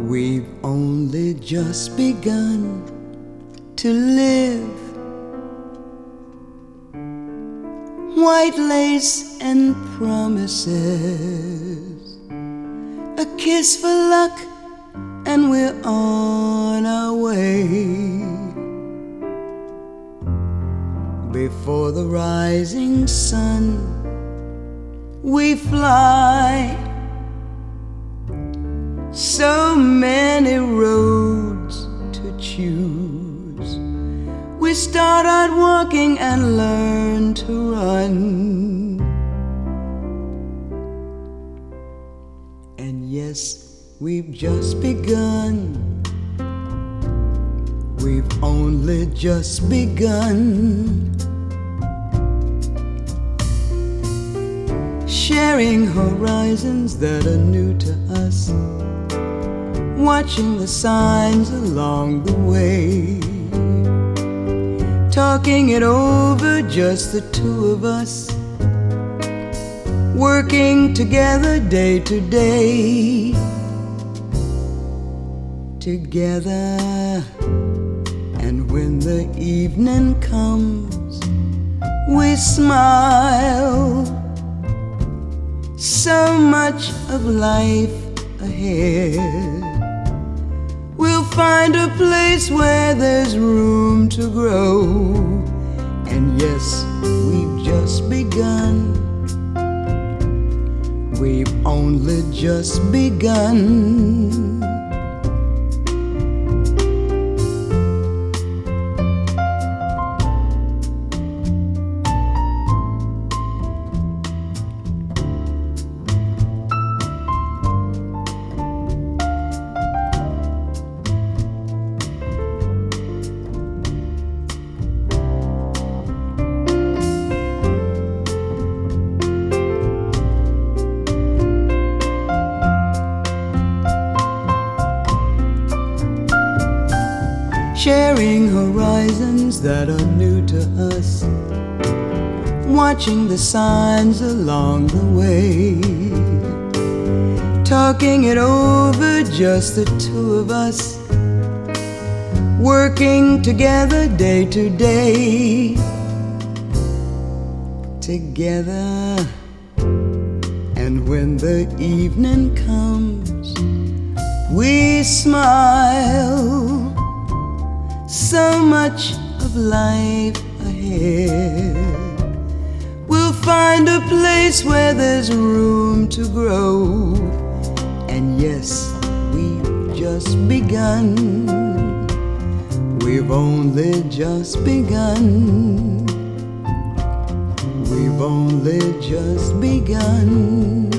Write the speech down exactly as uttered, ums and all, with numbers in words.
We've only just begun to live. White lace and promises, a kiss for luck, and we're on our way. Before the rising sun, we fly. So many roads to choose. We start out walking and learn to run. And yes, we've just begun. We've only just begun. Sharing horizons that are new to us, watching the signs along the way, talking it over, just the two of us, working together day to day. Together, and when the evening comes, we smile. So much of life ahead. We'll find a place where there's room to grow. And yes, we've just begun. We've only just begun. Sharing horizons that are new to us, watching the signs along the way, talking it over, just the two of us, working together day to day. Together, and when the evening comes, we smile. So much of life ahead. We'll find a place where there's room to grow. And yes, we've just begun. We've only just begun. We've only just begun.